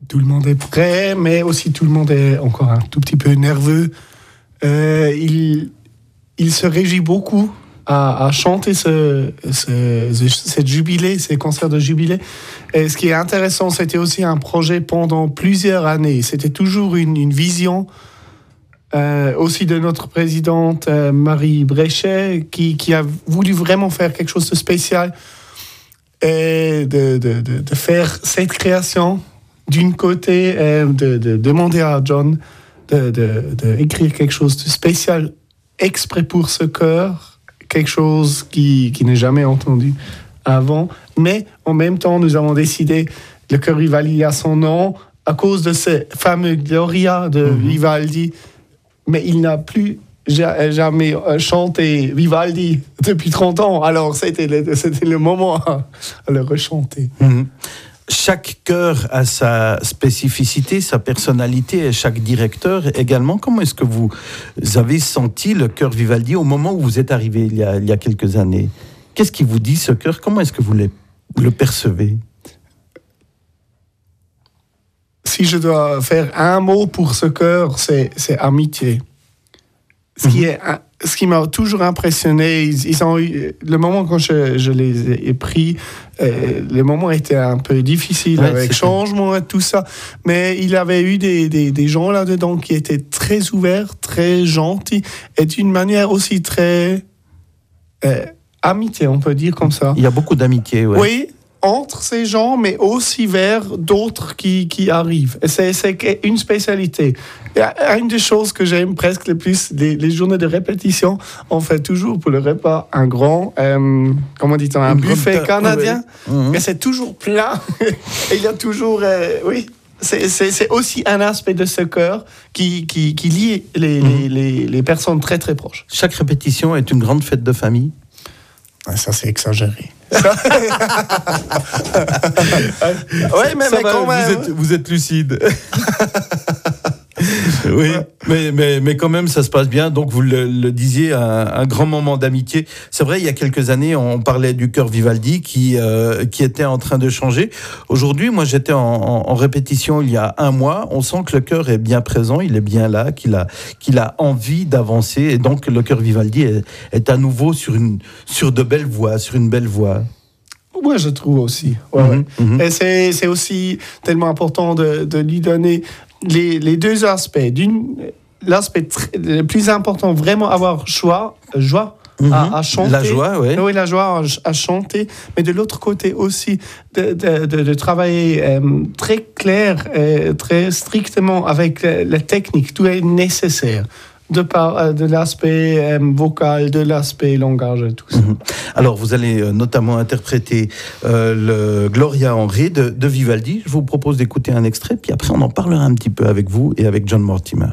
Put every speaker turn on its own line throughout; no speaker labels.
tout le monde est prêt, mais aussi tout le monde est encore un tout petit peu nerveux. Il se réjouit beaucoup à chanter cette jubilé, ces concerts de jubilé. Et ce qui est intéressant, c'était aussi un projet pendant plusieurs années. C'était toujours une vision aussi de notre présidente Marie Bréchet, qui a voulu vraiment faire quelque chose de spécial et de faire cette création d'une côté, de demander à John d'écrire quelque chose de spécial exprès pour ce chœur, quelque chose qui n'est jamais entendu avant. Mais en même temps, nous avons décidé, le chœur Vivaldi a son nom à cause de ce fameux Gloria de Vivaldi, mais il n'a plus jamais chanté Vivaldi depuis 30 ans. Alors c'était le moment à le rechanter.
Chaque chœur a sa spécificité, sa personnalité, et chaque directeur également. Comment est-ce que vous avez senti le chœur Vivaldi au moment où vous êtes arrivé il y a quelques années? Qu'est-ce qui vous dit, ce chœur? Comment est-ce que vous le percevez?
Si je dois faire un mot pour ce chœur, c'est amitié. Ce qui m'a toujours impressionné, ils ont eu, le moment quand je les ai pris, le moment était un peu difficile avec changement et tout ça, mais il avait eu des gens là-dedans qui étaient très ouverts, très gentils, et d'une manière aussi très amitié, on peut dire comme ça.
Il y a beaucoup d'amitié, ouais.
Oui, entre ces gens, mais aussi vers d'autres qui arrivent. Et c'est une spécialité. Une des choses que j'aime presque le plus, les journées de répétition, on fait toujours pour le repas un grand, comment dit-on, un buffet canadien. Et c'est toujours plein. Et il y a toujours, oui. C'est aussi un aspect de ce chœur qui lie les personnes très très proches.
Chaque répétition est une grande fête de famille.
Ça, c'est exagéré.
Oui, mais quand même. Vous êtes lucide. Oui, mais quand même, ça se passe bien. Donc, vous le disiez, un grand moment d'amitié. C'est vrai, il y a quelques années, on parlait du chœur Vivaldi qui était en train de changer. Aujourd'hui, moi, j'étais en répétition il y a un mois. On sent que le chœur est bien présent, il est bien là, qu'il a envie d'avancer. Et donc, le chœur Vivaldi est à nouveau sur de belles voies, sur une belle voie.
Moi, je trouve aussi. Et c'est aussi tellement important de lui donner les deux aspects. L'aspect le plus important, vraiment avoir joie à chanter.
La joie, oui.
Oui, la joie à chanter. Mais de l'autre côté aussi, de travailler très clair, très strictement avec la technique. Tout est nécessaire. De l'aspect vocal, de l'aspect langage et tout ça.
Alors, vous allez notamment interpréter le Gloria en Ré de Vivaldi. Je vous propose d'écouter un extrait, puis après on en parlera un petit peu avec vous et avec John Mortimer.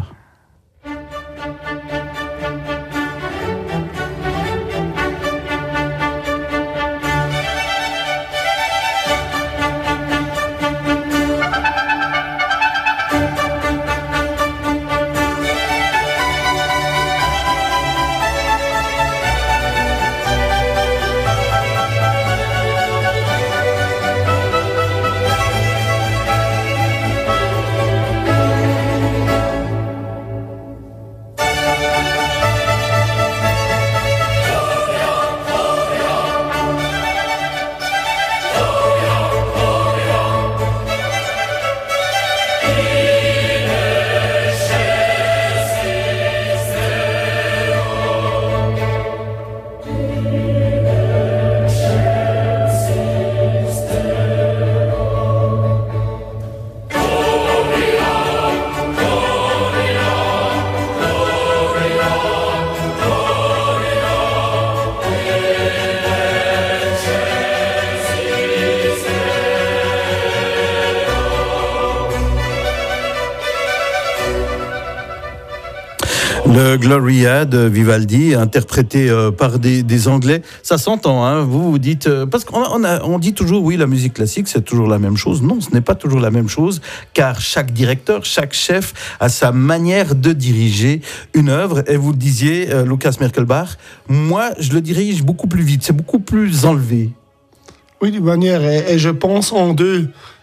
Le Gloria de Vivaldi, interprété par des Anglais. Ça s'entend, hein, vous dites... parce qu'on dit toujours, oui, la musique classique, c'est toujours la même chose. Non, ce n'est pas toujours la même chose, car chaque directeur, chaque chef a sa manière de diriger une œuvre. Et vous le disiez, Lukas Merkelbach, moi, je le dirige beaucoup plus vite, c'est beaucoup plus enlevé.
Oui, d'une manière, et je pense en deux.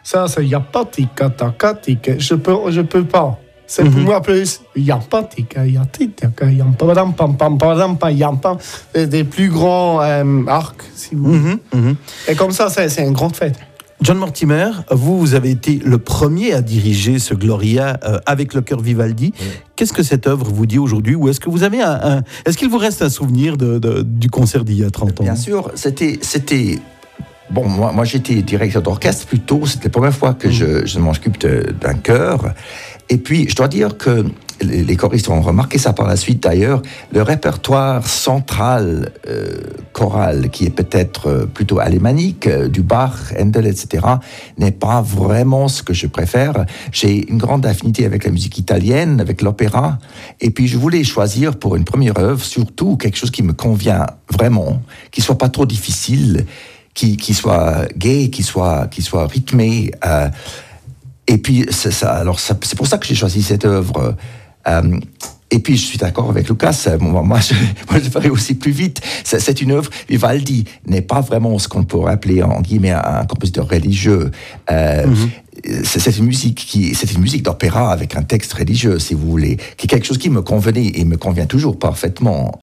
Ça, c'est yapatika, takatika. Je peux pas. C'est pour moi plus yapatika, yatika, yampadam, pam, pam, padam, pam, yampam. Des plus grands arcs, si vous voulez. Et comme ça, c'est une grande fête.
John Mortimer, vous avez été le premier à diriger ce Gloria avec le chœur Vivaldi. Qu'est-ce que cette œuvre vous dit aujourd'hui? Ou est-ce que vous avez est-ce qu'il vous reste un souvenir du concert d'il y a 30 ans?
Bien sûr, c'était... Bon, moi j'étais directeur d'orchestre plutôt. C'était la première fois que je m'occupe d'un chœur. Et puis, je dois dire que les choristes ont remarqué ça par la suite d'ailleurs, le répertoire central choral, qui est peut-être plutôt alémanique, du Bach, Handel, etc., n'est pas vraiment ce que je préfère. J'ai une grande affinité avec la musique italienne, avec l'opéra, et puis je voulais choisir pour une première œuvre, surtout quelque chose qui me convient vraiment, qui soit pas trop difficile, qui soit gai, qui soit rythmé. Et puis, c'est pour ça que j'ai choisi cette œuvre. Et puis, je suis d'accord avec Lucas. Moi, je ferai aussi plus vite. C'est une œuvre. Vivaldi n'est pas vraiment ce qu'on pourrait appeler, en guillemets, un compositeur religieux. C'est une musique d'opéra avec un texte religieux, si vous voulez, qui est quelque chose qui me convenait et me convient toujours parfaitement.